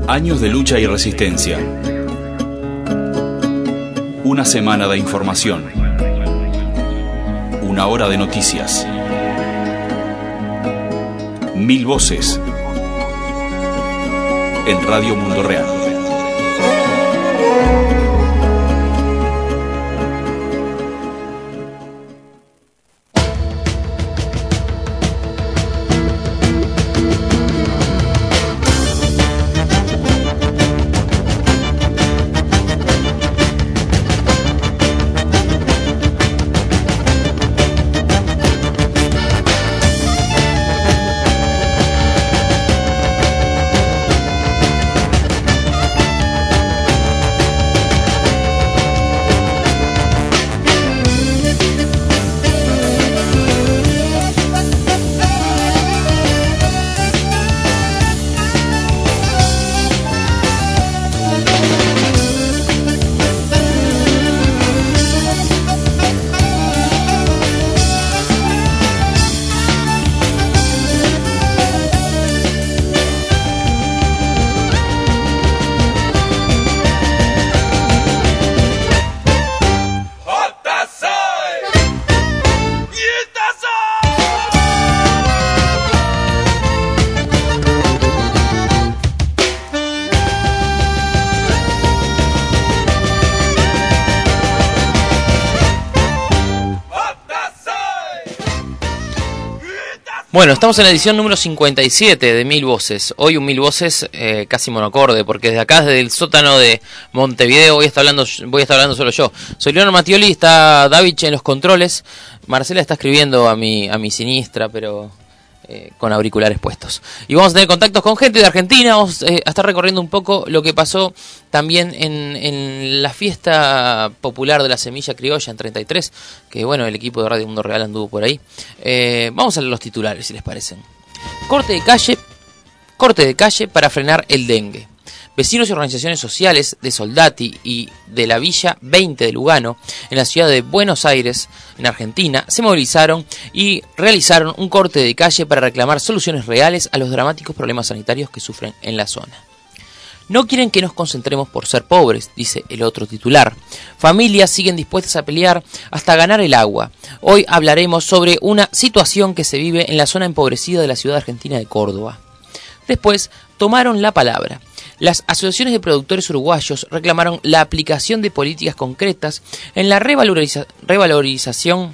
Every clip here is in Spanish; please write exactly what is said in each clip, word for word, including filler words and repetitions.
Años de lucha y resistencia. Una semana de información. Una hora de noticias. Mil voces. En Radio Mundo Real. Bueno, estamos en la edición número cincuenta y siete de Mil Voces. Hoy un Mil Voces eh, casi monocorde, porque desde acá, desde el sótano de Montevideo, voy a estar hablando, voy a estar hablando solo yo. Soy Leonardo Mattioli, está David en los controles. Marcela está escribiendo a mi, a mi sinistra, pero eh, con auriculares puestos. Y vamos a tener contactos con gente de Argentina, vamos eh, a estar recorriendo un poco lo que pasó también en, en la fiesta popular de la semilla criolla en treinta y tres, que bueno, el equipo de Radio Mundo Real anduvo por ahí. Eh, vamos a leer los titulares, si les parecen. Corte de calle, corte de calle para frenar el dengue. Vecinos y organizaciones sociales de Soldati y de la Villa veinte de Lugano, en la ciudad de Buenos Aires, en Argentina, se movilizaron y realizaron un corte de calle para reclamar soluciones reales a los dramáticos problemas sanitarios que sufren en la zona. No quieren que nos concentremos por ser pobres, dice el otro titular. Familias siguen dispuestas a pelear hasta ganar el agua. Hoy hablaremos sobre una situación que se vive en la zona empobrecida de la ciudad argentina de Córdoba. Después tomaron la palabra. Las asociaciones de productores uruguayos reclamaron la aplicación de políticas concretas en la revaloriza- revalorización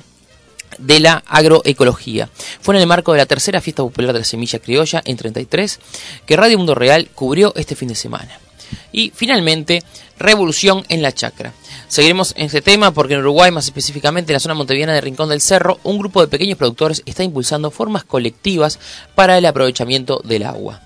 de la agroecología. Fue en el marco de la tercera fiesta popular de la semilla criolla en treinta y tres que Radio Mundo Real cubrió este fin de semana. Y finalmente, revolución en la chacra. Seguiremos en este tema porque en Uruguay, más específicamente en la zona montevideana de Rincón del Cerro, un grupo de pequeños productores está impulsando formas colectivas para el aprovechamiento del agua.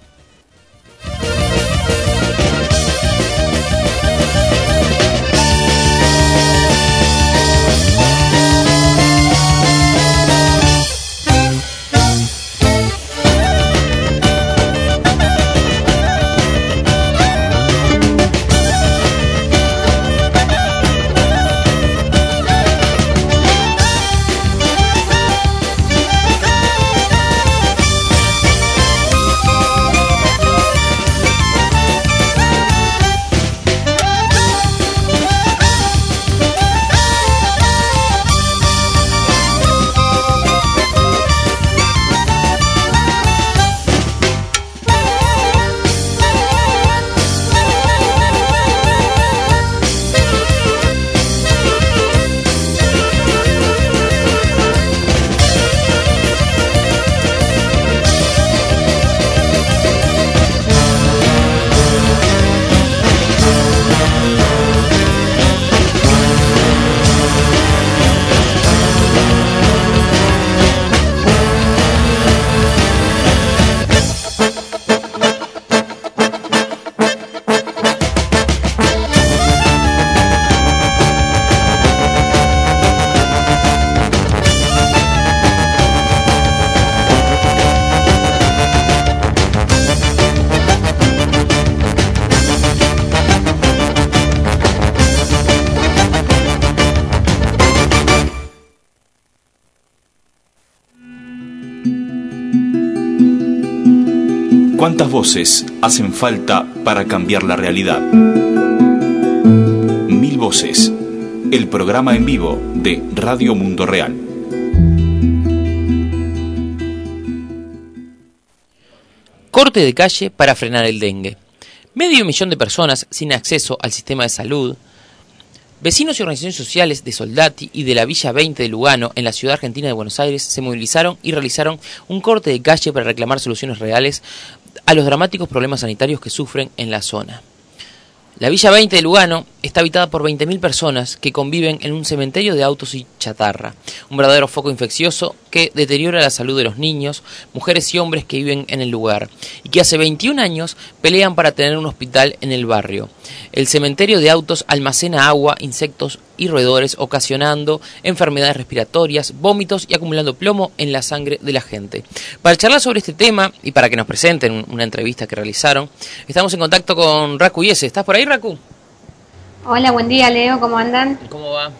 ¿Cuántas voces hacen falta para cambiar la realidad. Mil Voces, el programa en vivo de Radio Mundo Real. Corte de calle para frenar el dengue. Medio millón de personas sin acceso al sistema de salud. Vecinos y organizaciones sociales de Soldati y de la Villa veinte de Lugano, en la ciudad argentina de Buenos Aires, se movilizaron y realizaron un corte de calle para reclamar soluciones reales a los dramáticos problemas sanitarios que sufren en la zona. La Villa veinte de Lugano está habitada por veinte mil personas que conviven en un cementerio de autos y chatarra, un verdadero foco infeccioso que deteriora la salud de los niños, mujeres y hombres que viven en el lugar y que hace veintiún años pelean para tener un hospital en el barrio. El cementerio de autos almacena agua, insectos y roedores, ocasionando enfermedades respiratorias, vómitos y acumulando plomo en la sangre de la gente. Para charlar sobre este tema y para que nos presenten una entrevista que realizaron, estamos en contacto con Raku Yese. ¿Estás por ahí, Raku? Hola, buen día, Leo, ¿cómo andan? ¿Cómo va?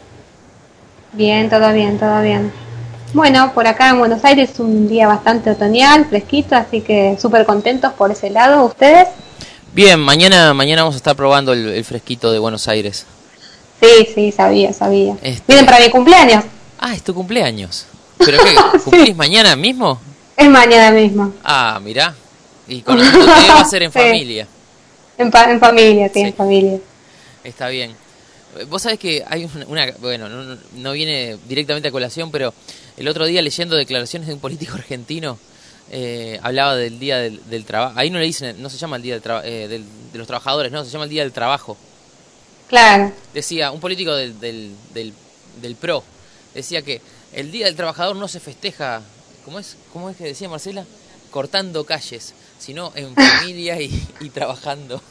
Bien, todo bien, todo bien. Bueno, por acá en Buenos Aires es un día bastante otoñal, fresquito, así que súper contentos por ese lado. ¿Ustedes? Bien, mañana mañana vamos a estar probando el, el fresquito de Buenos Aires. Sí, sí, sabía, sabía. Este... ¿Vienen para mi cumpleaños? Ah, es tu cumpleaños. ¿Pero qué? ¿Cumplís sí. mañana mismo? Es mañana mismo. Ah, mirá. Y con nosotros va a ser en sí. familia. En, pa- en familia, sí, sí, en familia. Está bien. Vos sabés que hay una... Bueno, no, no viene directamente a colación, pero el otro día leyendo declaraciones de un político argentino, eh, hablaba del Día del, del Trabajo. Ahí no le dicen, no se llama el Día del tra- eh, del, de los Trabajadores, no, se llama el Día del Trabajo. Claro. Decía, un político del, del, del, del P R O, decía que el Día del Trabajador no se festeja, ¿cómo es? ¿Cómo es que decía Marcela? Cortando calles, sino en familia y, y trabajando.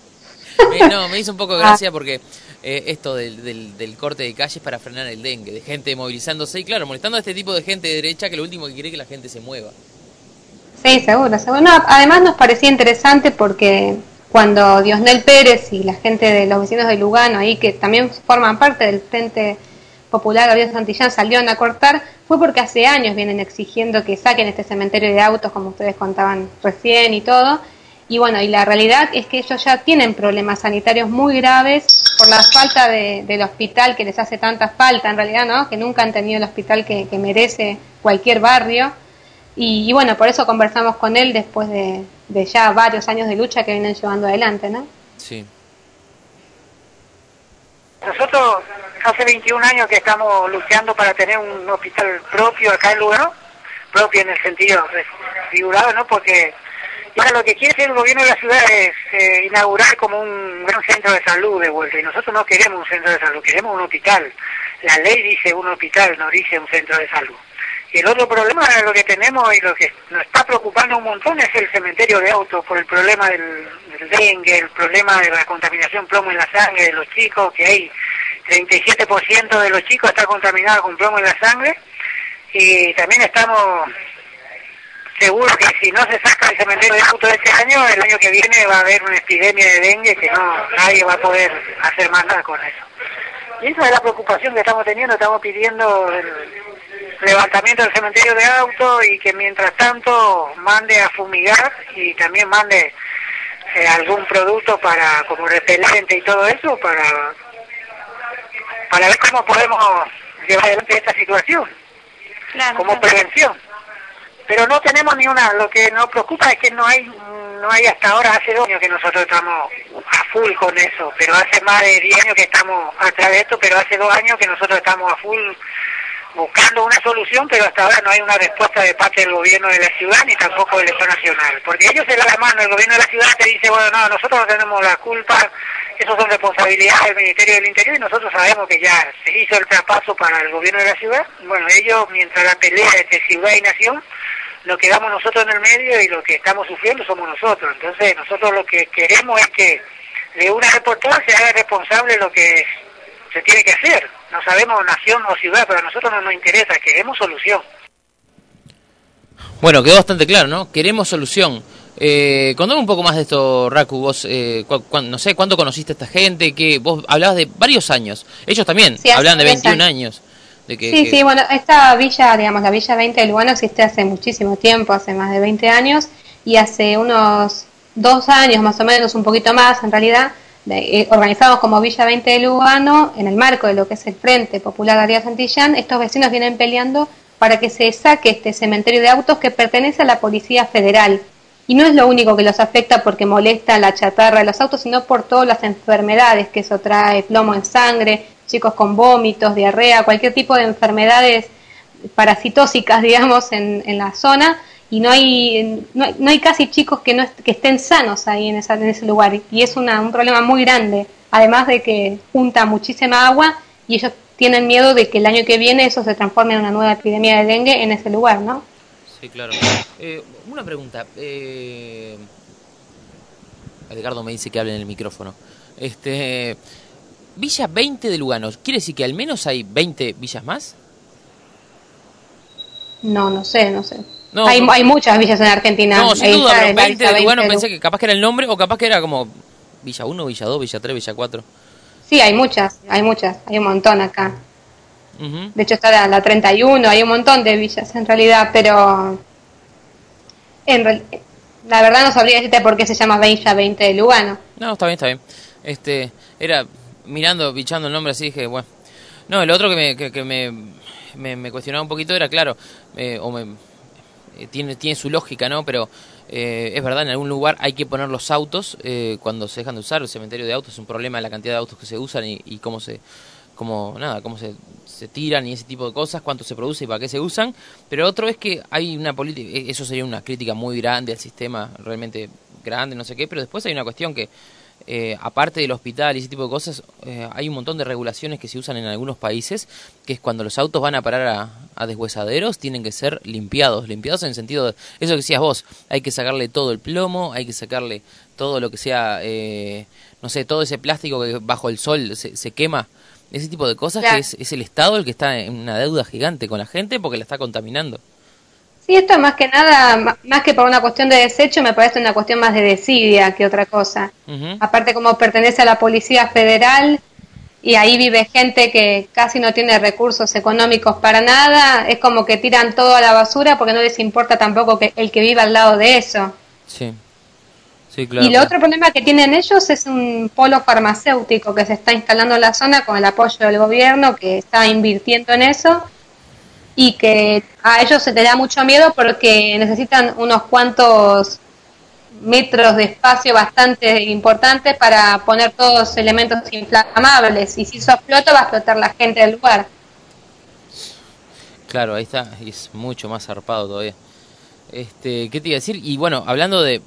me, no, me hizo un poco de gracia porque eh, esto del, del, del corte de calles para frenar el dengue, de gente movilizándose y claro, molestando a este tipo de gente de derecha que lo último que quiere es que la gente se mueva. Sí, seguro, seguro. No, además nos parecía interesante porque cuando Diosnel Pérez y la gente de los vecinos de Lugano, ahí que también forman parte del Frente Popular Gabriel Santillán, salieron a cortar, fue porque hace años vienen exigiendo que saquen este cementerio de autos, como ustedes contaban recién y todo. Y bueno, y la realidad es que ellos ya tienen problemas sanitarios muy graves por la falta de, del hospital que les hace tanta falta, en realidad, ¿no? Que nunca han tenido el hospital que, que merece cualquier barrio. Y, y bueno, por eso conversamos con él después de, de ya varios años de lucha que vienen llevando adelante, ¿no? Sí. Nosotros hace veintiún años que estamos luchando para tener un hospital propio acá en Lugano, propio en el sentido figurado, ¿no? Porque ya lo que quiere hacer el gobierno de la ciudad es eh, inaugurar como un gran centro de salud de vuelta, y nosotros no queremos un centro de salud, queremos un hospital. La ley dice un hospital, no dice un centro de salud. Y el otro problema, lo que tenemos y lo que nos está preocupando un montón es el cementerio de autos por el problema del, del dengue, el problema de la contaminación plomo en la sangre de los chicos, que hay treinta y siete por ciento de los chicos está contaminado con plomo en la sangre, y también estamos seguros que si no se saca el cementerio de autos este año, el año que viene va a haber una epidemia de dengue que no nadie va a poder hacer más nada con eso. Y esa es la preocupación que estamos teniendo, estamos pidiendo el levantamiento del cementerio de autos y que mientras tanto mande a fumigar y también mande eh, algún producto para como repelente y todo eso para para ver cómo podemos llevar adelante esta situación, claro, como claro. prevención. Pero no tenemos ni una, lo que nos preocupa es que no hay no hay hasta ahora, hace dos años que nosotros estamos a full con eso, pero hace más de diez años que estamos atrás de esto, pero hace dos años que nosotros estamos a full buscando una solución, pero hasta ahora no hay una respuesta de parte del gobierno de la ciudad ni tampoco del Estado Nacional, porque ellos se dan la mano, el gobierno de la ciudad te dice, bueno, no, nosotros no tenemos la culpa, eso son responsabilidades del Ministerio del Interior y nosotros sabemos que ya se hizo el traspaso para el gobierno de la ciudad. Bueno, ellos, mientras la pelea entre ciudad y nación, lo que damos nosotros en el medio y lo que estamos sufriendo somos nosotros. Entonces nosotros lo que queremos es que de una vez por todas se haga responsable lo que se tiene que hacer. No sabemos nación o ciudad, pero a nosotros no nos interesa, queremos solución. Bueno, quedó bastante claro, ¿no? Queremos solución. Eh, contame un poco más de esto, Raku. Vos, eh, cu- cu- no sé, ¿cuándo conociste a esta gente? Que vos hablabas de varios años. Ellos también sí, hablan de veintiún años. De que, sí, que... sí, bueno, esta villa, digamos, la Villa veinte de Lugano existe hace muchísimo tiempo, hace más de veinte años, y hace unos dos años más o menos, un poquito más en realidad, de, eh, organizados como Villa veinte de Lugano, en el marco de lo que es el Frente Popular Arias Santillán, estos vecinos vienen peleando para que se saque este cementerio de autos que pertenece a la Policía Federal. Y no es lo único que los afecta porque molesta la chatarra de los autos, sino por todas las enfermedades que eso trae, plomo en sangre, chicos con vómitos, diarrea, cualquier tipo de enfermedades parasitóxicas, digamos, en, en la zona, y no hay, no hay no hay casi chicos que no est- que estén sanos ahí en, esa, en ese lugar, y es una, un problema muy grande, además de que junta muchísima agua, y ellos tienen miedo de que el año que viene eso se transforme en una nueva epidemia de dengue en ese lugar, ¿no? Sí, claro. Eh, una pregunta. Eh... Edgardo me dice que hable en el micrófono. Este, Villa veinte de Lugano, ¿quiere decir que al menos hay veinte villas más? No, no sé, no sé. No, hay, no, hay muchas villas en Argentina. No, sin Ahí duda, está pero la veinte Villa de Lugano veinte de pensé que capaz que era el nombre o capaz que era como Villa uno, Villa dos, Villa tres, Villa cuatro. Sí, hay muchas, hay muchas, hay un montón acá. Uh-huh. De hecho está la, la treinta y uno, hay un montón de villas en realidad, pero en real, la verdad no sabría decirte por qué se llama Villa veinte de Lugano. No, está bien, está bien. Este, era mirando, bichando el nombre así, dije, bueno. No, el otro que me, que, que me, me, me cuestionaba un poquito era, claro, eh, o me, eh, tiene, tiene su lógica, ¿no? Pero eh, es verdad, en algún lugar hay que poner los autos eh, cuando se dejan de usar. El cementerio de autos es un problema, la cantidad de autos que se usan y, y cómo se, cómo, nada, cómo se, se tiran y ese tipo de cosas, cuánto se produce y para qué se usan. Pero otro es que hay una política, eso sería una crítica muy grande al sistema, realmente grande, no sé qué, pero después hay una cuestión que Eh, aparte del hospital y ese tipo de cosas, eh, hay un montón de regulaciones que se usan en algunos países, que es cuando los autos van a parar a, a deshuesaderos, tienen que ser limpiados, limpiados en el sentido de, eso que decías vos, hay que sacarle todo el plomo, hay que sacarle todo lo que sea, eh, no sé, todo ese plástico que bajo el sol se, se quema, ese tipo de cosas, claro. Que es, es el Estado el que está en una deuda gigante con la gente porque la está contaminando. Sí, esto más que nada, más que por una cuestión de desecho, me parece una cuestión más de desidia que otra cosa. Uh-huh. Aparte, como pertenece a la Policía Federal y ahí vive gente que casi no tiene recursos económicos para nada, es como que tiran todo a la basura porque no les importa tampoco que el que viva al lado de eso. Sí. Sí, claro. Y el otro problema que tienen ellos es un polo farmacéutico que se está instalando en la zona con el apoyo del gobierno que está invirtiendo en eso. Y que a ellos se les da mucho miedo porque necesitan unos cuantos metros de espacio bastante importantes para poner todos los elementos inflamables. Y si eso explota, va a explotar la gente del lugar. Claro, ahí está, es mucho más zarpado todavía. Este, ¿qué te iba a decir? Y bueno, hablando de,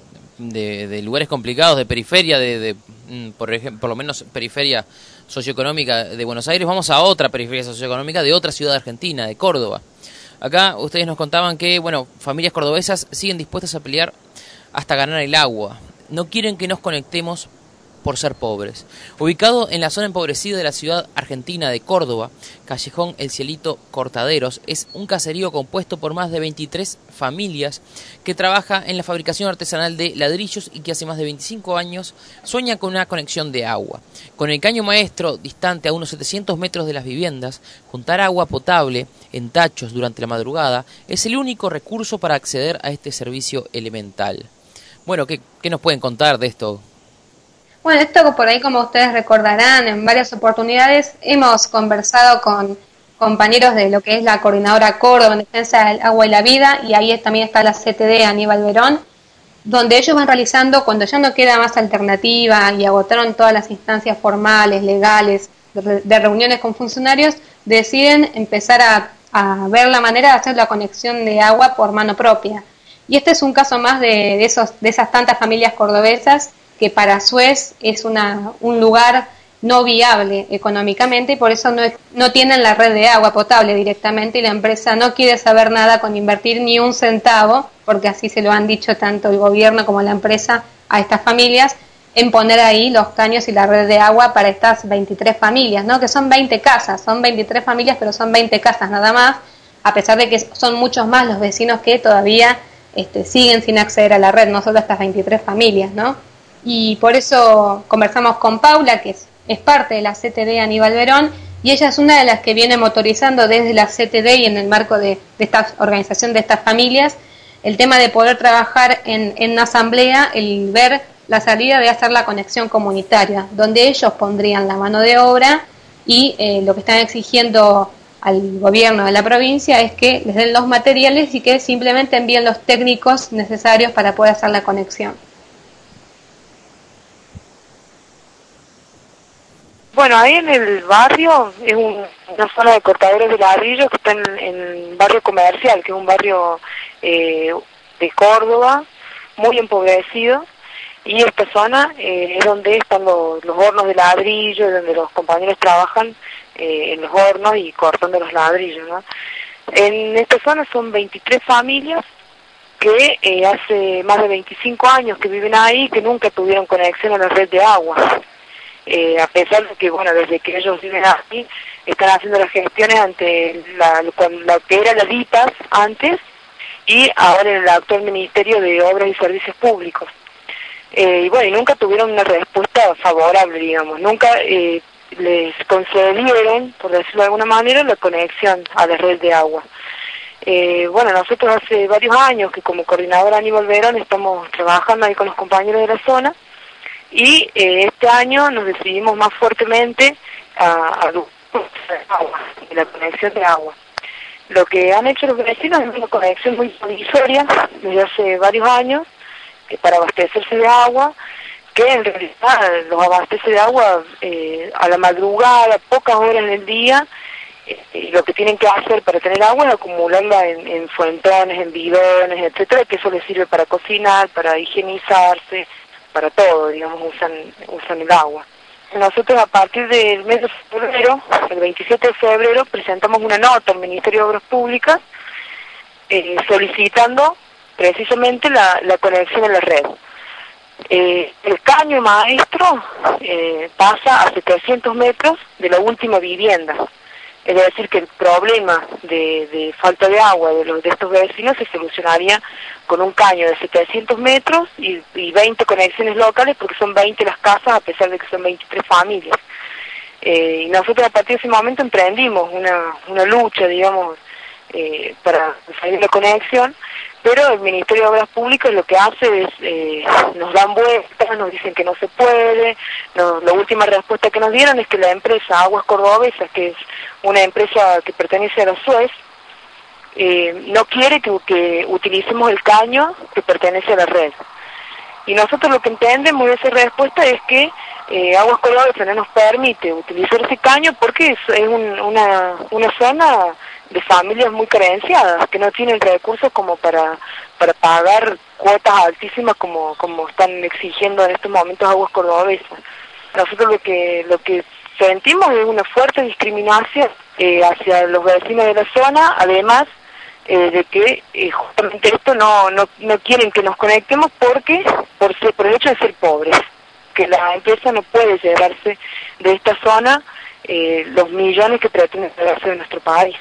de, de lugares complicados, de periferia, de, de por ejemplo, por lo menos periferia socioeconómica de Buenos Aires, vamos a otra periferia socioeconómica de otra ciudad argentina, de Córdoba. Acá ustedes nos contaban que, bueno, familias cordobesas siguen dispuestas a pelear hasta ganar el agua. No quieren que nos conectemos por ser pobres. Ubicado en la zona empobrecida de la ciudad argentina de Córdoba, Callejón El Cielito Cortaderos es un caserío compuesto por más de veintitrés familias que trabaja en la fabricación artesanal de ladrillos y que hace más de veinticinco años sueña con una conexión de agua. Con el caño maestro distante a unos setecientos metros de las viviendas, juntar agua potable en tachos durante la madrugada es el único recurso para acceder a este servicio elemental. Bueno, ¿qué, qué nos pueden contar de esto? Bueno, esto por ahí, como ustedes recordarán, en varias oportunidades hemos conversado con compañeros de lo que es la Coordinadora Córdoba en Defensa del Agua y la Vida, y ahí también está la C T D Aníbal Verón, donde ellos van realizando, cuando ya no queda más alternativa y agotaron todas las instancias formales, legales, de, de reuniones con funcionarios, deciden empezar a, a ver la manera de hacer la conexión de agua por mano propia. Y este es un caso más de, de, esos, de esas tantas familias cordobesas que para Suez es una, un lugar no viable económicamente y por eso no, no tienen la red de agua potable directamente y la empresa no quiere saber nada con invertir ni un centavo, porque así se lo han dicho tanto el gobierno como la empresa a estas familias, en poner ahí los caños y la red de agua para estas veintitrés familias, ¿no? Que son veinte casas, son veintitrés familias, pero son veinte casas nada más, a pesar de que son muchos más los vecinos que todavía este, siguen sin acceder a la red, no solo estas veintitrés familias, ¿no? Y por eso conversamos con Paula, que es, es parte de la C T D Aníbal Verón, y ella es una de las que viene motorizando desde la C T D y en el marco de, de esta organización de estas familias, el tema de poder trabajar en, en una asamblea, el ver la salida de hacer la conexión comunitaria, donde ellos pondrían la mano de obra y eh, lo que están exigiendo al gobierno de la provincia es que les den los materiales y que simplemente envíen los técnicos necesarios para poder hacer la conexión. Bueno, ahí en el barrio es un, una zona de cortadores de ladrillo que está en, en el barrio comercial, que es un barrio eh, de Córdoba, muy empobrecido, y esta zona eh, es donde están los, los hornos de ladrillo, donde los compañeros trabajan eh, en los hornos y cortando los ladrillos, ¿no? En esta zona son veintitrés familias que eh, hace más de veinticinco años que viven ahí, que nunca tuvieron conexión a la red de agua. Eh, a pesar de que, bueno, desde que ellos viven aquí, están haciendo las gestiones ante la, con lo que era la D I P A S antes y ahora en el actual Ministerio de Obras y Servicios Públicos. Eh, y bueno, y nunca tuvieron una respuesta favorable, digamos, nunca eh, les concedieron, por decirlo de alguna manera, la conexión a la red de agua. Eh, bueno, nosotros hace varios años que como coordinadora Aníbal Verón estamos trabajando ahí con los compañeros de la zona, y eh, este año nos decidimos más fuertemente a, a, a la conexión de agua. Lo que han hecho los vecinos es una conexión muy provisoria desde hace varios años eh, para abastecerse de agua, que en realidad los abastece de agua eh, a la madrugada, pocas horas en el día, eh, y lo que tienen que hacer para tener agua es acumularla en, en fuentones, en bidones, etcétera, que eso les sirve para cocinar, para higienizarse, para todo, digamos, usan usan el agua. Nosotros a partir del mes de febrero, el veintisiete de febrero, presentamos una nota al Ministerio de Obras Públicas eh, solicitando precisamente la, la conexión a la red. Eh, el caño maestro eh, pasa a setecientos metros de la última vivienda. Es decir, que el problema de, de falta de agua de, los, de estos vecinos se solucionaría con un caño de setecientos metros y, y veinte conexiones locales, porque son veinte las casas, a pesar de que son veintitrés familias. Eh, y nosotros a partir de ese momento emprendimos una, una lucha, digamos, eh, para salir la conexión, pero el Ministerio de Obras Públicas lo que hace es, eh, nos dan vueltas, nos dicen que no se puede. No, la última respuesta que nos dieron es que la empresa Aguas Cordobesas, que es una empresa que pertenece a la Suez, eh, no quiere que, que utilicemos el caño que pertenece a la red. Y nosotros lo que entendemos de esa respuesta es que eh, Aguas Cordobesas no nos permite utilizar ese caño porque es, es un, una, una zona de familias muy carenciadas, que no tienen recursos como para para pagar cuotas altísimas como como están exigiendo en estos momentos Aguas Cordobesas. Nosotros lo que lo que sentimos es una fuerte discriminación eh, hacia los vecinos de la zona, además eh, de que eh, justamente esto no, no no quieren que nos conectemos porque por ser, por el hecho de ser pobres, que la empresa no puede llevarse de esta zona eh, los millones que pretenden llevarse de nuestro país.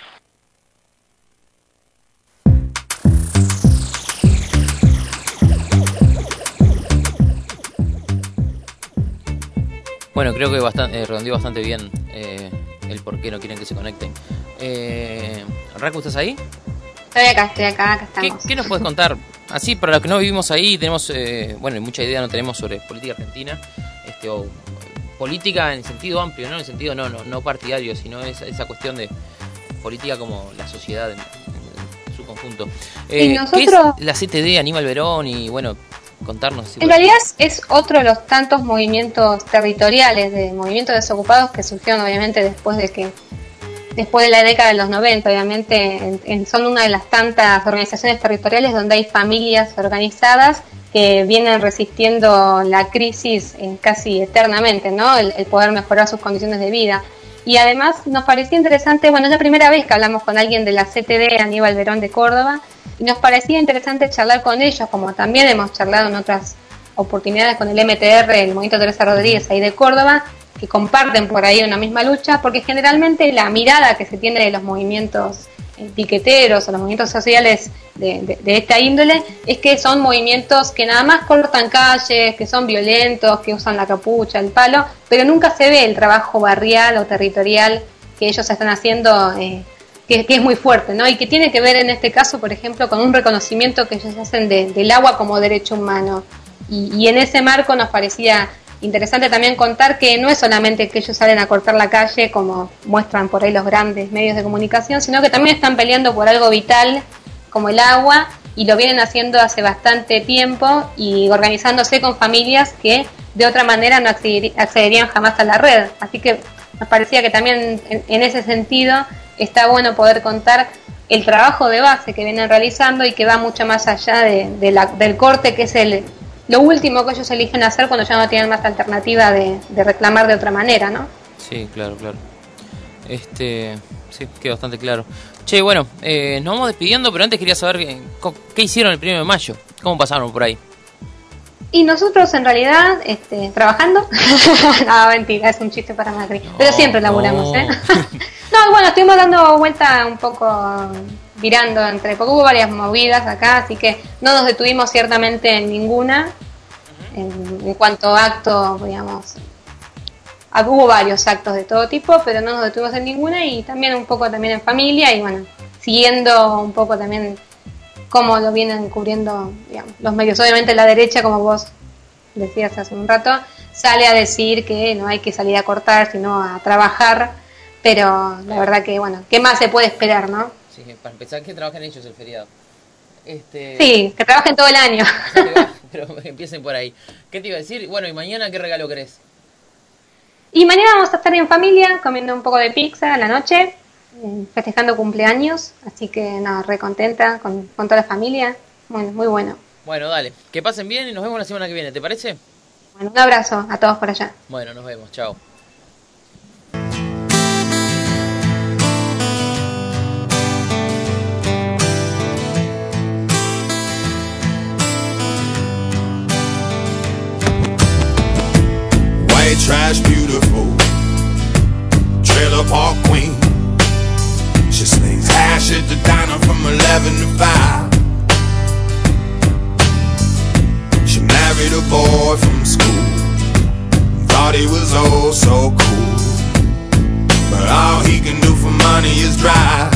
Bueno, creo que bastante, eh, redondeó bastante bien eh, el por qué no quieren que se conecten. Eh, Raku, ¿estás ahí? Estoy acá, estoy acá, acá ¿Qué, estamos. ¿Qué nos puedes contar? Así, para los que no vivimos ahí, tenemos, eh, bueno, mucha idea no tenemos sobre política argentina, este, o política en el sentido amplio, no en el sentido no, no, no partidario, sino esa, esa cuestión de política como la sociedad en, en su conjunto. Eh, y nosotros... ¿Qué es la C T D, Aníbal Verón y, bueno, contarnos? Si en realidad es otro de los tantos movimientos territoriales, de movimientos desocupados que surgieron obviamente después de que después de la década de los noventa, obviamente en, en, son una de las tantas organizaciones territoriales donde hay familias organizadas que vienen resistiendo la crisis eh, casi eternamente, ¿no? El, el poder mejorar sus condiciones de vida. Y además nos parecía interesante, bueno, es la primera vez que hablamos con alguien de la C T D, Aníbal Verón de Córdoba, y nos parecía interesante charlar con ellos, como también hemos charlado en otras oportunidades con el M T R, el Movimiento Teresa Rodríguez ahí de Córdoba, que comparten por ahí una misma lucha, porque generalmente la mirada que se tiene de los movimientos eh, piqueteros o los movimientos sociales de, de, de esta índole es que son movimientos que nada más cortan calles, que son violentos, que usan la capucha, el palo, pero nunca se ve el trabajo barrial o territorial que ellos están haciendo eh, que, que es muy fuerte, ¿no? Y que tiene que ver en este caso, por ejemplo, con un reconocimiento que ellos hacen de, del agua como derecho humano. Y, y en ese marco nos parecía interesante también contar que no es solamente que ellos salen a cortar la calle, como muestran por ahí los grandes medios de comunicación, sino que también están peleando por algo vital como el agua, y lo vienen haciendo hace bastante tiempo y organizándose con familias que de otra manera no accederían jamás a la red. Así que nos parecía que también en, en ese sentido está bueno poder contar el trabajo de base que vienen realizando y que va mucho más allá de, de la, del corte, que es el lo último que ellos eligen hacer cuando ya no tienen más alternativa de, de reclamar de otra manera, ¿no? Sí, claro, claro. Este, sí, queda bastante claro. Che, bueno, eh, nos vamos despidiendo, pero antes quería saber qué, qué hicieron el primero de mayo, cómo pasaron por ahí. Y nosotros en realidad, este, trabajando, no, mentira, es un chiste para Macri, no, pero siempre laburamos, no. ¿eh? No, bueno, estuvimos dando vuelta un poco, virando entre, porque hubo varias movidas acá, así que no nos detuvimos ciertamente en ninguna, en, en cuanto a actos, digamos, hubo varios actos de todo tipo, pero no nos detuvimos en ninguna, y también un poco también en familia, y bueno, siguiendo un poco también cómo lo vienen cubriendo, digamos, los medios. Obviamente la derecha, como vos decías hace un rato, sale a decir que no hay que salir a cortar, sino a trabajar, pero la verdad que, bueno, ¿qué más se puede esperar, no? Sí, para empezar, que trabajen ellos el feriado. Este... Sí, que trabajen todo el año. Pero empiecen por ahí. ¿Qué te iba a decir? Bueno, ¿y mañana qué regalo querés? Y mañana vamos a estar en familia, comiendo un poco de pizza a la noche, festejando cumpleaños, así que nada, re contenta con, con toda la familia, bueno, muy bueno. Bueno, dale, que pasen bien y nos vemos la semana que viene, ¿te parece? Bueno, un abrazo a todos por allá. Bueno, nos vemos, chao. White trash beautiful, trailer park queen. She slings hash at the diner from eleven to five. She married a boy from school, thought he was oh so cool, but all he can do for money is drive.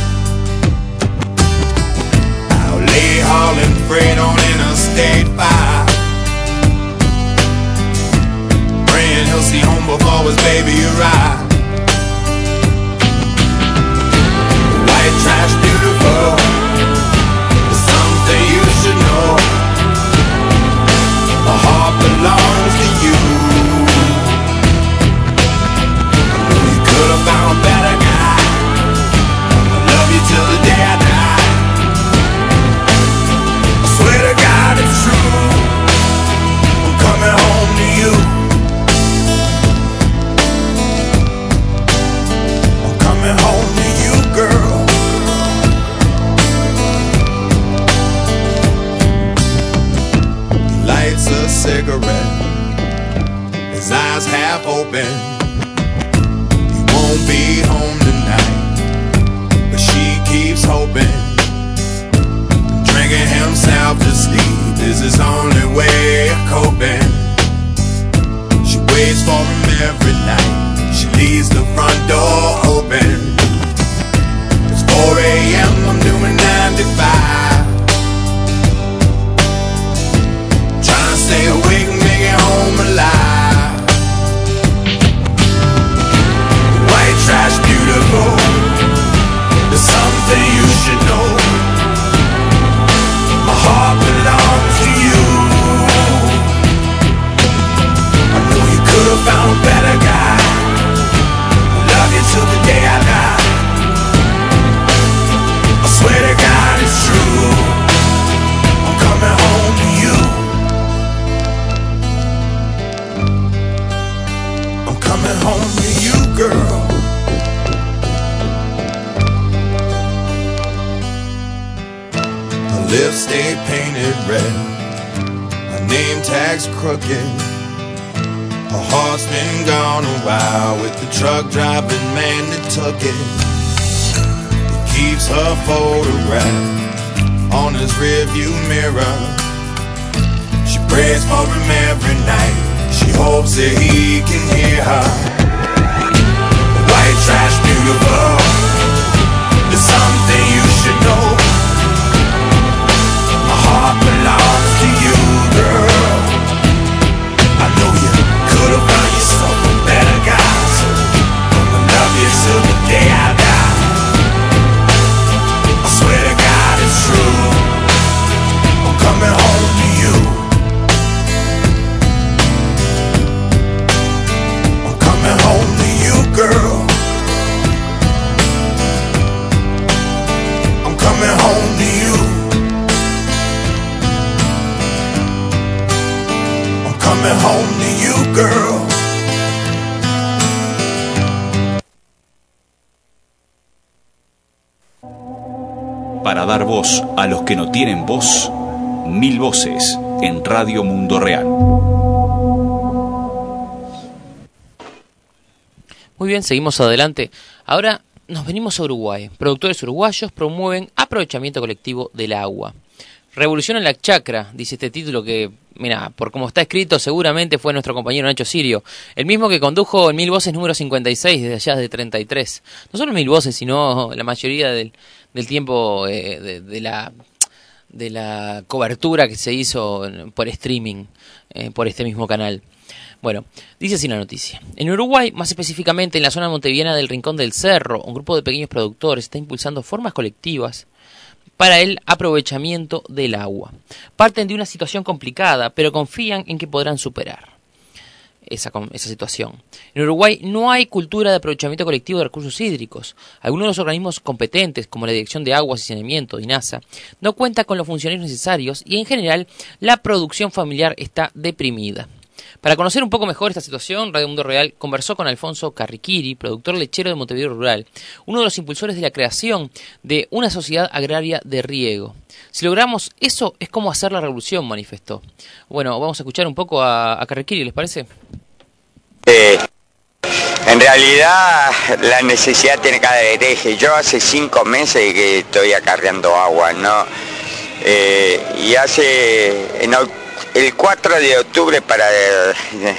Out late hauling freight on Interstate five, praying he'll see home before his baby arrives. White trash beautiful, there's something you should know. My heart belongs to you. I know you could have found a better guy. I love you till the day I die. I swear to God it's true, I'm coming home to you. I'm coming home to you, girl. Lights a cigarette, his eyes half open. He won't be home tonight, but she keeps hoping. Drinking himself to sleep is his only way of coping. She waits for him every night, she leaves the front door open. It's four a.m., I'm doing ninety-five. Stay awake and make it home alive. White trash beautiful, there's something you should know. My heart belongs to you. I know you could have found a better guy. I love you till the day I die. I swear to God it's true, I'm coming home to you. Coming home to you, girl. Her lips stay painted red, her name tag's crooked. Her heart's been gone a while with the truck driving man that took it. He keeps her photograph on his rearview mirror. She prays for him every night, she hopes that he can hear her. White trash beautiful, home to you, girl. Para dar voz a los que no tienen voz, Mil Voces en Radio Mundo Real. Muy bien, seguimos adelante. Ahora nos venimos a Uruguay. Productores uruguayos promueven aprovechamiento colectivo del agua. Revolución en la chacra, dice este título que, mira, por como está escrito, seguramente fue nuestro compañero Nacho Sirio, el mismo que condujo en Mil Voces número cincuenta y seis, desde allá de treinta y tres. No solo Mil Voces, sino la mayoría del, del tiempo eh, de, de la de la cobertura que se hizo por streaming, eh, por este mismo canal. Bueno, dice así la noticia. En Uruguay, más específicamente en la zona montevideana del Rincón del Cerro, un grupo de pequeños productores está impulsando formas colectivas para el aprovechamiento del agua. Parten de una situación complicada, pero confían en que podrán superar esa, esa situación. En Uruguay no hay cultura de aprovechamiento colectivo de recursos hídricos. Algunos de los organismos competentes, como la Dirección de Aguas y Saneamiento, DINASA, no cuentan con los funcionarios necesarios y en general la producción familiar está deprimida. Para conocer un poco mejor esta situación, Radio Mundo Real conversó con Alfonso Carriquiri, productor lechero de Montevideo Rural, uno de los impulsores de la creación de una sociedad agraria de riego. Si logramos eso, es como hacer la revolución, manifestó. Bueno, vamos a escuchar un poco a, a Carriquiri, ¿les parece? Eh, en realidad, la necesidad tiene cada hereje. Yo hace cinco meses que estoy acarreando agua, ¿no? Eh, y hace... En, el cuatro de octubre, para eh,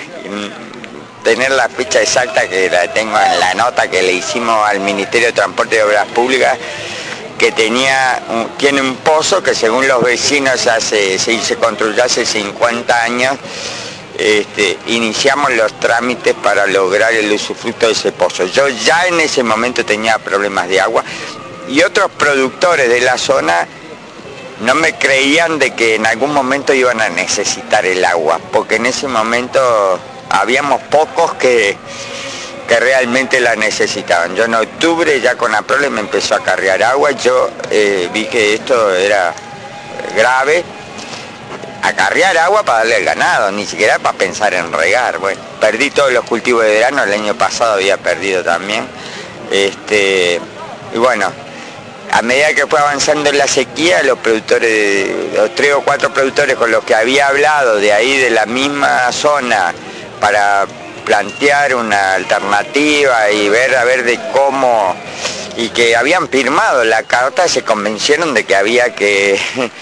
tener la fecha exacta, que la tengo en la nota que le hicimos al Ministerio de Transporte y Obras Públicas, que tenía un, tiene un pozo que según los vecinos hace, se, se construyó hace cincuenta años, este, iniciamos los trámites para lograr el usufructo de ese pozo. Yo ya en ese momento tenía problemas de agua y otros productores de la zona no me creían de que en algún momento iban a necesitar el agua, porque en ese momento habíamos pocos que, que realmente la necesitaban. Yo en octubre ya con la prole me empezó a acarrear agua, yo eh, vi que esto era grave, acarrear agua para darle al ganado, ni siquiera para pensar en regar. Bueno, perdí todos los cultivos de verano, el año pasado había perdido también, este, y bueno, a medida que fue avanzando la sequía, los productores, los tres o cuatro productores con los que había hablado de ahí, de la misma zona, para plantear una alternativa y ver a ver de cómo, y que habían firmado la carta, se convencieron de que había que,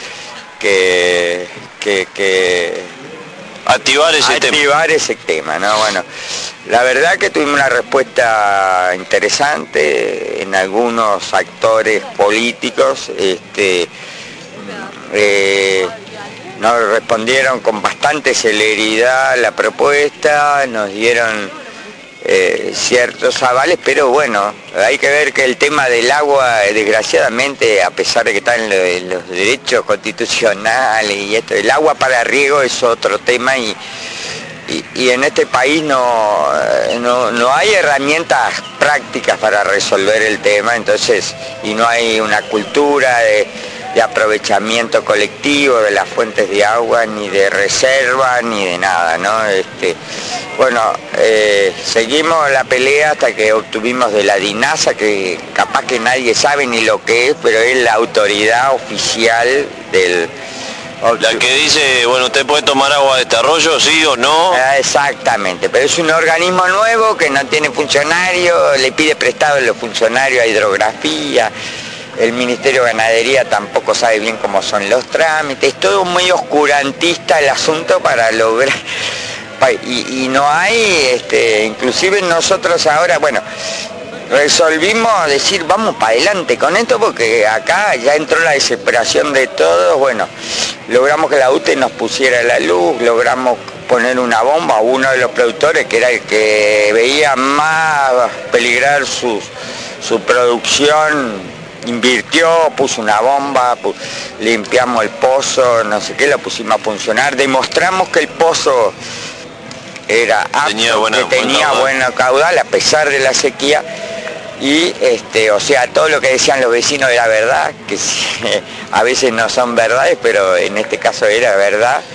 que, que, que activar ese activar tema. ese tema, ¿no? Bueno, la verdad que tuvimos una respuesta interesante en algunos actores políticos, este, eh, nos respondieron con bastante celeridad la propuesta, nos dieron eh, ciertos avales, pero bueno, hay que ver que el tema del agua, desgraciadamente, a pesar de que está en, lo, en los derechos constitucionales y esto, el agua para riego es otro tema y Y, y en este país no, no, no hay herramientas prácticas para resolver el tema, entonces, y no hay una cultura de, de aprovechamiento colectivo de las fuentes de agua, ni de reserva, ni de nada, ¿no? Este, bueno, eh, seguimos la pelea hasta que obtuvimos de la DINASA, que capaz que nadie sabe ni lo que es, pero es la autoridad oficial del... La que dice, bueno, usted puede tomar agua de este arroyo, sí o no. Exactamente, pero es un organismo nuevo que no tiene funcionarios, le pide prestado a los funcionarios a hidrografía, el Ministerio de Ganadería tampoco sabe bien cómo son los trámites, es todo muy oscurantista el asunto para lograr... Y, y no hay, este, inclusive nosotros ahora, bueno... resolvimos decir vamos para adelante con esto porque acá ya entró la desesperación de todos. Bueno, logramos que la U T E nos pusiera la luz, logramos poner una bomba a uno de los productores que era el que veía más peligrar su, su producción, invirtió, puso una bomba, pu limpiamos el pozo, no sé qué, lo pusimos a funcionar, demostramos que el pozo era apto, tenía buena, que tenía buena caudal a pesar de la sequía. Y, este, o sea, todo lo que decían los vecinos era verdad, que a veces no son verdades, pero en este caso era verdad.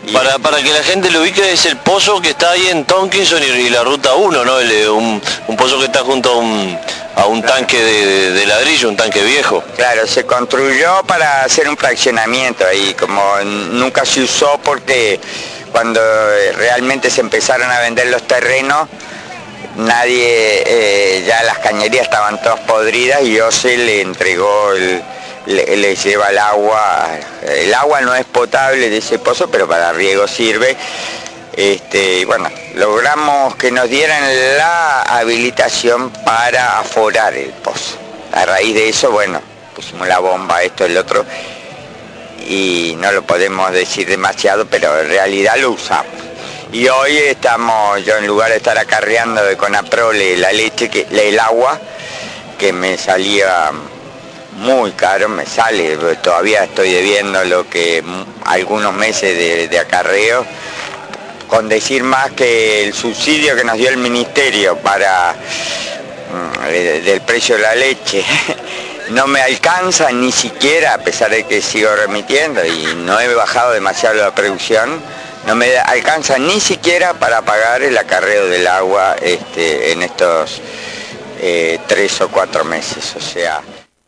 Para, para que la gente lo ubique, es el pozo que está ahí en Tonkinson y, y la ruta uno, ¿no? El, un, un pozo que está junto a un, a un claro. tanque de, de, de ladrillo, un tanque viejo. Claro, se construyó para hacer un fraccionamiento ahí, como nunca se usó porque cuando realmente se empezaron a vender los terrenos, nadie, eh, ya las cañerías estaban todas podridas y Ose le entregó el... Le, le lleva el agua, el agua no es potable de ese pozo, pero para riego sirve. Este, y bueno, logramos que nos dieran la habilitación para aforar el pozo. A raíz de eso, bueno, pusimos la bomba, esto, el otro, y no lo podemos decir demasiado, pero en realidad lo usamos. Y hoy estamos, yo en lugar de estar acarreando de Conaprole la leche, que, el agua, que me salía muy caro, me sale, todavía estoy debiendo lo que algunos meses de, de acarreo, con decir más que el subsidio que nos dio el ministerio para de, del precio de la leche no me alcanza ni siquiera, a pesar de que sigo remitiendo y no he bajado demasiado la producción, no me alcanza ni siquiera para pagar el acarreo del agua este, en estos eh, tres o cuatro meses, o sea...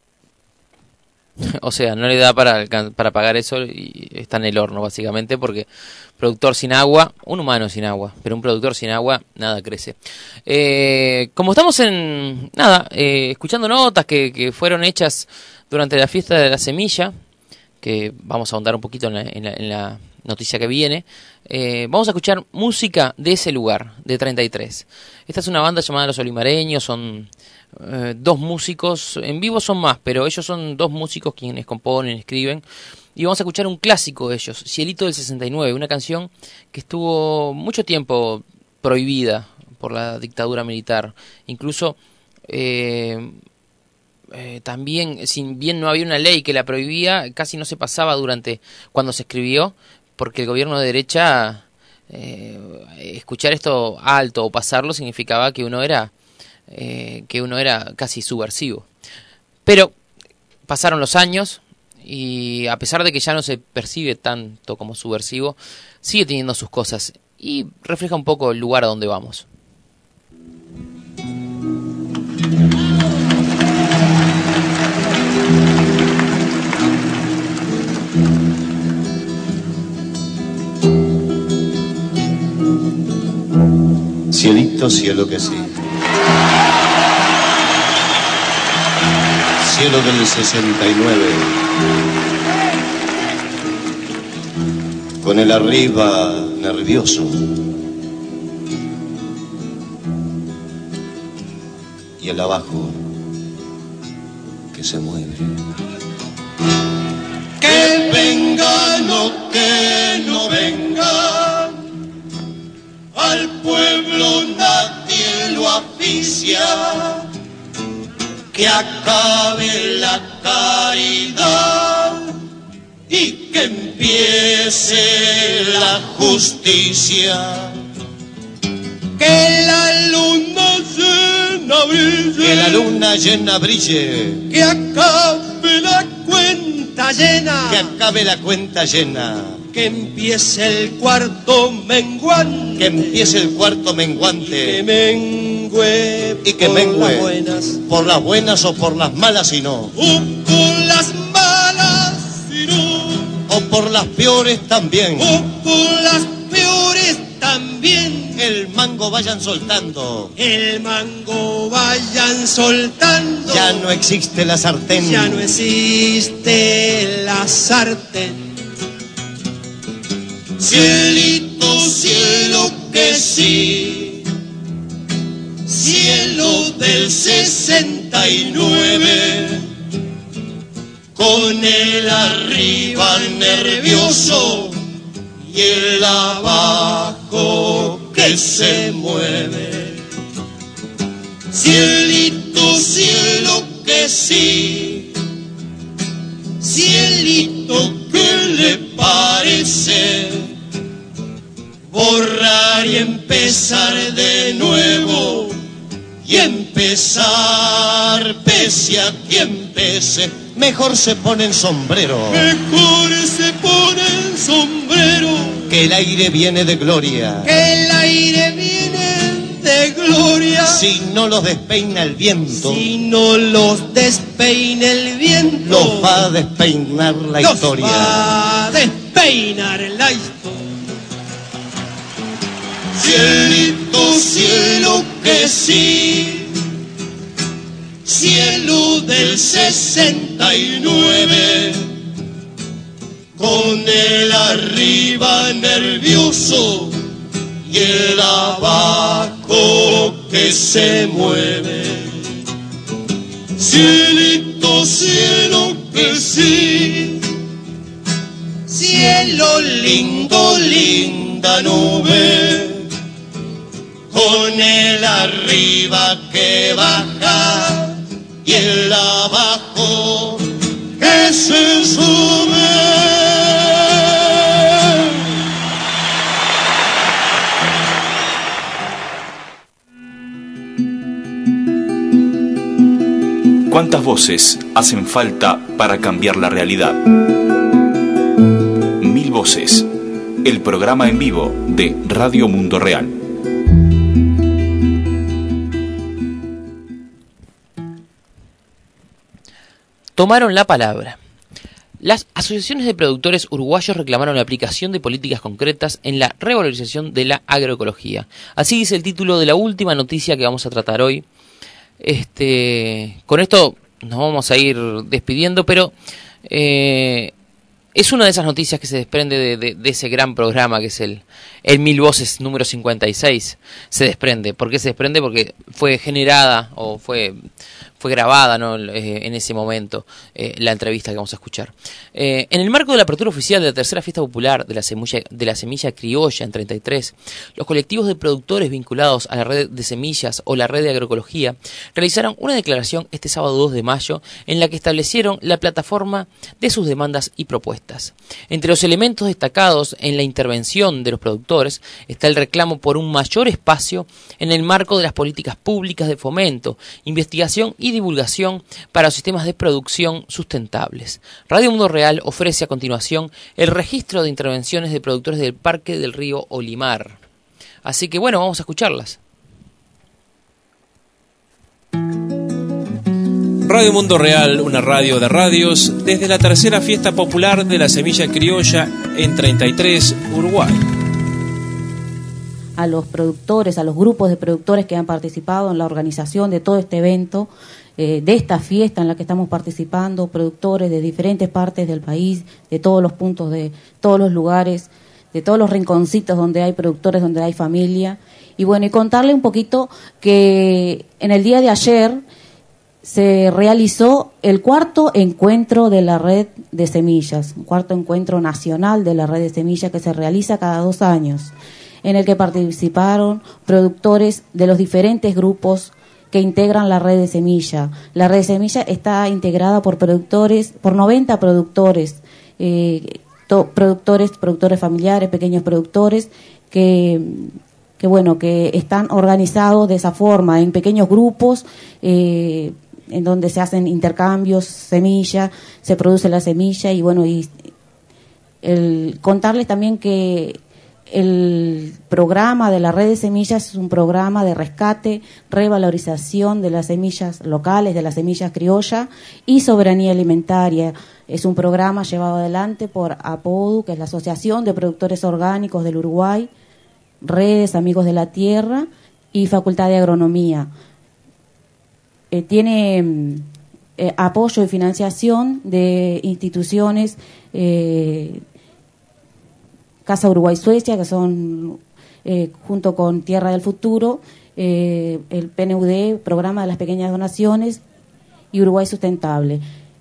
O sea, no le da para, para pagar eso y está en el horno básicamente porque productor sin agua, un humano sin agua, pero un productor sin agua, nada crece. Eh, como estamos en, nada, eh, escuchando notas que, que fueron hechas durante la fiesta de la semilla, que vamos a ahondar un poquito en la, en la, en la noticia que viene, eh, vamos a escuchar música de ese lugar, de treinta y tres. Esta es una banda llamada Los Olimareños, son... Eh, dos músicos, en vivo son más, pero ellos son dos músicos quienes componen, escriben, y vamos a escuchar un clásico de ellos, Cielito del sesenta y nueve, una canción que estuvo mucho tiempo prohibida por la dictadura militar, incluso eh, eh, también, si bien no había una ley que la prohibía, casi no se pasaba durante cuando se escribió, porque el gobierno de derecha, eh, escuchar esto alto o pasarlo significaba que uno era Eh, que uno era casi subversivo. Pero pasaron los años y a pesar de que ya no se percibe tanto como subversivo, sigue teniendo sus cosas y refleja un poco el lugar a donde vamos. Cielito, cielo que sí. Cielo del sesenta y nueve, con el arriba nervioso y el abajo que se mueve. Que venga o que no venga, al pueblo nadie lo aficia. Que acabe la caridad y que empiece la justicia. Que la luna llena brille, que la luna llena brille. Que acabe la cuenta llena, que acabe la cuenta llena. Que empiece el cuarto menguante, que empiece el cuarto menguante. Que mengue y que mengue por las buenas, por las buenas o por las malas y no. O por las malas y no. O por las peores también. O por las peores también. El mango vayan soltando. El mango vayan soltando. Ya no existe la sartén. Ya no existe la sartén. Cielito, cielo que sí, cielo del sesenta y nueve, con el arriba nervioso y el abajo que se mueve. Cielito, cielo que sí, cielito, ¿qué le parece? Borrar y empezar de nuevo, y empezar pese a quien pese. Mejor se ponen sombrero, mejor se ponen sombrero, que el aire viene de gloria, que el aire viene de gloria. Si no los despeina el viento, si no los despeina el viento, los va a despeinar la los historia. va a despeinar la historia. Cielito, cielo que sí, cielo del sesenta y nueve, con el arriba nervioso y el abajo que se mueve. Cielito, cielo que sí, cielo lindo, linda nube, con el arriba que baja y el abajo que se sube. ¿Cuántas voces hacen falta para cambiar la realidad? Mil Voces, el programa en vivo de Radio Mundo Real. Tomaron la palabra. Las asociaciones de productores uruguayos reclamaron la aplicación de políticas concretas en la revalorización de la agroecología. Así dice el título de la última noticia que vamos a tratar hoy. Este, con esto nos vamos a ir despidiendo, pero eh, es una de esas noticias que se desprende de, de, de ese gran programa que es el, el Mil Voces número cincuenta y seis. Se desprende. ¿Por qué se desprende? Porque fue generada o fue... fue grabada, ¿no? eh, en ese momento, eh, la entrevista que vamos a escuchar. Eh, en el marco de la apertura oficial de la tercera fiesta popular de la semilla, de la semilla criolla en treinta y tres, los colectivos de productores vinculados a la red de semillas o la red de agroecología realizaron una declaración este sábado dos de mayo en la que establecieron la plataforma de sus demandas y propuestas. Entre los elementos destacados en la intervención de los productores está el reclamo por un mayor espacio en el marco de las políticas públicas de fomento, investigación y divulgación para los sistemas de producción sustentables. Radio Mundo Real ofrece a continuación el registro de intervenciones de productores del Parque del Río Olimar. Así que bueno, vamos a escucharlas. Radio Mundo Real, una radio de radios, desde la tercera fiesta popular de la semilla criolla en treinta y tres, Uruguay. A los productores, a los grupos de productores que han participado en la organización de todo este evento, eh, de esta fiesta en la que estamos participando, productores de diferentes partes del país, de todos los puntos, de todos los lugares, de todos los rinconcitos donde hay productores, donde hay familia. Y bueno, y contarle un poquito que en el día de ayer se realizó el cuarto encuentro de la red de semillas, un cuarto encuentro nacional de la red de semillas que se realiza cada dos años, en el que participaron productores de los diferentes grupos que integran la red de semilla. La red de semilla está integrada por productores, por noventa productores, eh, to, productores, productores familiares, pequeños productores, que, que bueno, que están organizados de esa forma, en pequeños grupos, eh, en donde se hacen intercambios, semilla, se produce la semilla, y bueno, y el contarles también que el programa de la red de semillas es un programa de rescate, revalorización de las semillas locales, de las semillas criolla y soberanía alimentaria. Es un programa llevado adelante por APODU, que es la Asociación de Productores Orgánicos del Uruguay, Redes Amigos de la Tierra y Facultad de Agronomía. Eh, tiene eh, apoyo y financiación de instituciones eh, Casa Uruguay-Suecia, que son, eh, junto con Tierra del Futuro, eh, el P N U D, Programa de las Pequeñas Donaciones, y Uruguay Sustentable.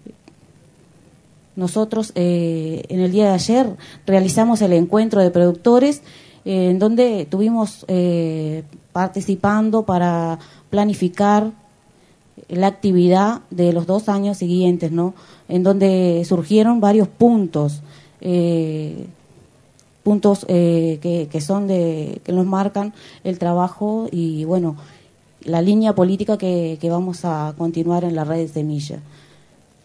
Nosotros, eh, en el día de ayer, realizamos el encuentro de productores, eh, en donde estuvimos eh, participando para planificar la actividad de los dos años siguientes, ¿no? En donde surgieron varios puntos, eh, puntos eh, que, que son de que nos marcan el trabajo y bueno, la línea política que, que vamos a continuar en la red de semilla.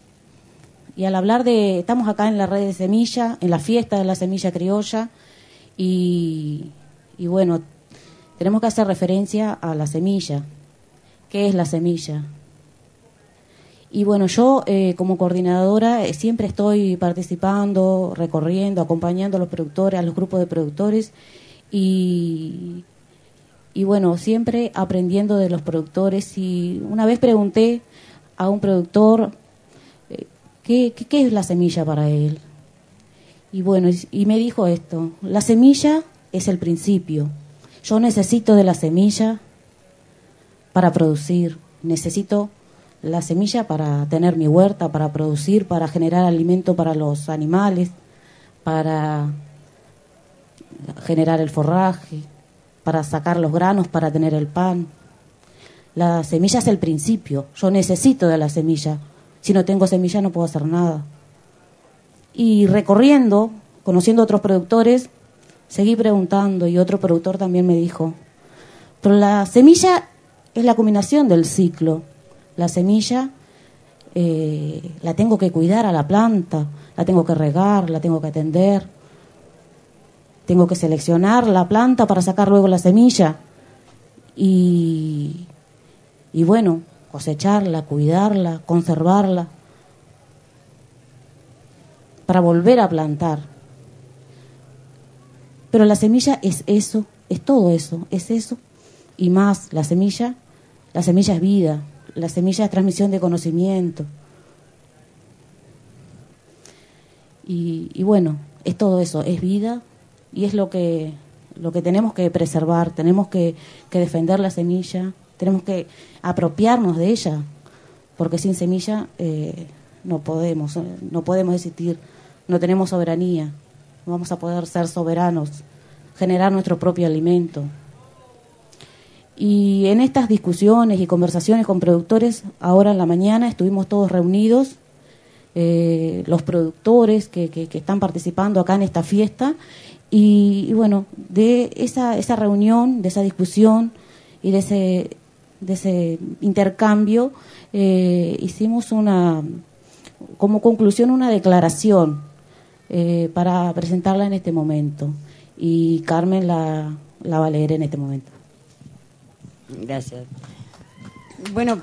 Y al hablar de, estamos acá en la red de semilla, en la fiesta de la semilla criolla, Y, y bueno, tenemos que hacer referencia a la semilla. ¿Qué es la semilla? Y bueno, yo eh, como coordinadora eh, siempre estoy participando, recorriendo, acompañando a los productores, a los grupos de productores y, y bueno, siempre aprendiendo de los productores. Y una vez pregunté a un productor eh, ¿qué, qué, qué es la semilla para él. Y bueno, y, y me dijo esto: la semilla es el principio. Yo necesito de la semilla para producir, necesito la semilla para tener mi huerta, para producir, para generar alimento para los animales, para generar el forraje, para sacar los granos, para tener el pan. La semilla es el principio. Yo necesito de la semilla. Si no tengo semilla no puedo hacer nada. Y recorriendo, conociendo otros productores, seguí preguntando y otro productor también me dijo, pero la semilla es la culminación del ciclo. La semilla eh, la tengo que cuidar a la planta, la tengo que regar, la tengo que atender, tengo que seleccionar la planta para sacar luego la semilla y, y bueno, cosecharla, cuidarla, conservarla para volver a plantar. Pero la semilla es eso, es todo eso, es eso y más. La semilla, la semilla es vida. La semilla es transmisión de conocimiento. Y, y bueno, es todo eso, es vida y es lo que lo que tenemos que preservar, tenemos que, que defender la semilla, tenemos que apropiarnos de ella, porque sin semilla eh, no podemos, no podemos existir, no tenemos soberanía, no vamos a poder ser soberanos, generar nuestro propio alimento. Y en estas discusiones y conversaciones con productores, ahora en la mañana estuvimos todos reunidos, eh, los productores que, que, que están participando acá en esta fiesta, y, y bueno, de esa, esa reunión, de esa discusión y de ese, de ese intercambio, eh, hicimos una, como conclusión, una declaración eh, para presentarla en este momento. Y Carmen la, la va a leer en este momento. Gracias. Bueno,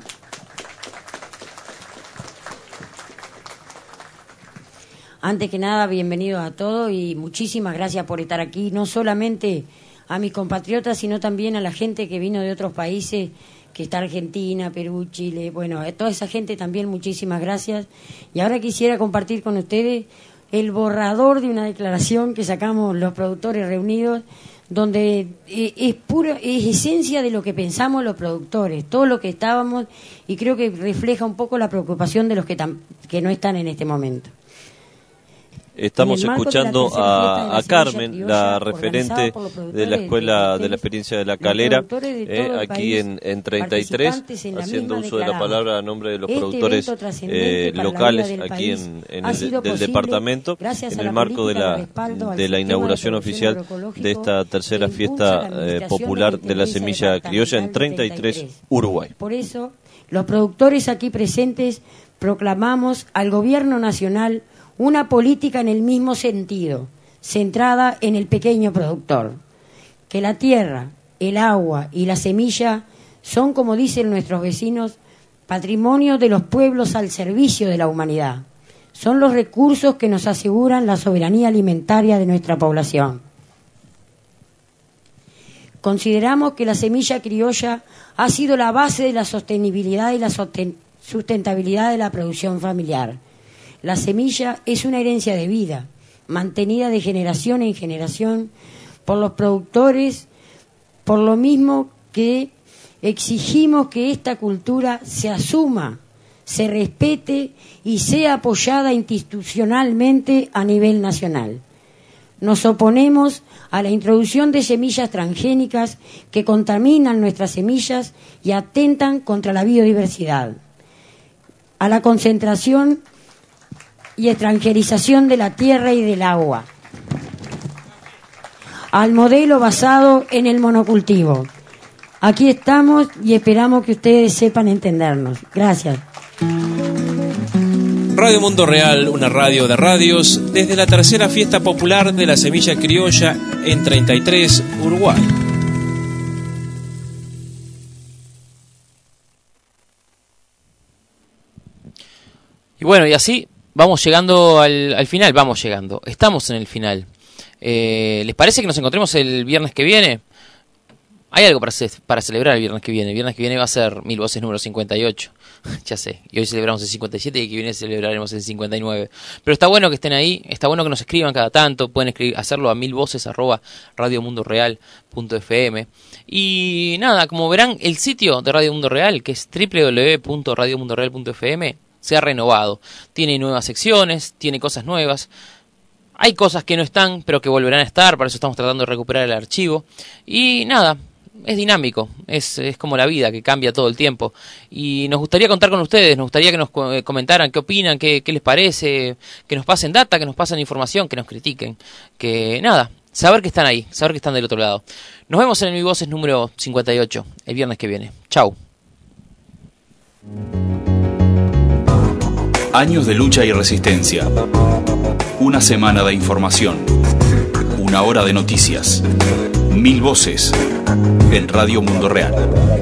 antes que nada, bienvenidos a todos y muchísimas gracias por estar aquí, no solamente a mis compatriotas, sino también a la gente que vino de otros países, que está Argentina, Perú, Chile, bueno, a toda esa gente también muchísimas gracias. Y ahora quisiera compartir con ustedes el borrador de una declaración que sacamos los productores reunidos, donde es pura, es esencia de lo que pensamos los productores, todo lo que estábamos, y creo que refleja un poco la preocupación de los que, tam, que no están en este momento. Estamos escuchando a, a Carmen, la referente de la Escuela de la Experiencia de la Calera, eh, aquí en, en treinta y tres, haciendo uso de la palabra a nombre de los productores eh, locales aquí en, en el del departamento, en el marco de la, de la inauguración oficial de esta tercera fiesta eh, popular de la semilla criolla en treinta y tres, Uruguay. Por eso, los productores aquí presentes proclamamos al Gobierno Nacional una política en el mismo sentido, centrada en el pequeño productor. Que la tierra, el agua y la semilla son, como dicen nuestros vecinos, patrimonio de los pueblos al servicio de la humanidad. Son los recursos que nos aseguran la soberanía alimentaria de nuestra población. Consideramos que la semilla criolla ha sido la base de la sostenibilidad y la sustentabilidad de la producción familiar. La semilla es una herencia de vida, mantenida de generación en generación por los productores, por lo mismo que exigimos que esta cultura se asuma, se respete y sea apoyada institucionalmente a nivel nacional. Nos oponemos a la introducción de semillas transgénicas que contaminan nuestras semillas y atentan contra la biodiversidad, a la concentración y extranjerización de la tierra y del agua, al modelo basado en el monocultivo. Aquí estamos y esperamos que ustedes sepan entendernos. Gracias. Radio Mundo Real, una radio de radios, desde la tercera fiesta popular de la semilla criolla en treinta y tres, Uruguay. Y bueno, y así vamos llegando al, al final, vamos llegando, estamos en el final. Eh, ¿Les parece que nos encontremos el viernes que viene? Hay algo para, ce- para celebrar el viernes que viene. El viernes que viene va a ser Mil Voces número cincuenta y ocho. Ya sé, y hoy celebramos el cincuenta y siete y el que viene celebraremos el cincuenta y nueve. Pero está bueno que estén ahí, está bueno que nos escriban cada tanto. Pueden escribir, hacerlo a milvoces arroba radiomundoreal punto f m. Y nada, como verán, el sitio de Radio Mundo Real, que es doble u doble u doble u punto radio mundo real punto f m, se ha renovado. Tiene nuevas secciones, tiene cosas nuevas. Hay cosas que no están, pero que volverán a estar. Para eso estamos tratando de recuperar el archivo. Y nada, es dinámico, es, es como la vida, que cambia todo el tiempo. Y nos gustaría contar con ustedes, nos gustaría que nos comentaran qué opinan, qué, qué les parece, que nos pasen data, que nos pasen información, que nos critiquen. Que nada, saber que están ahí, saber que están del otro lado. Nos vemos en el Mi Voces número cincuenta y ocho, el viernes que viene. Chau. Años de lucha y resistencia. Una semana de información. Una hora de noticias. Mil voces en Radio Mundo Real.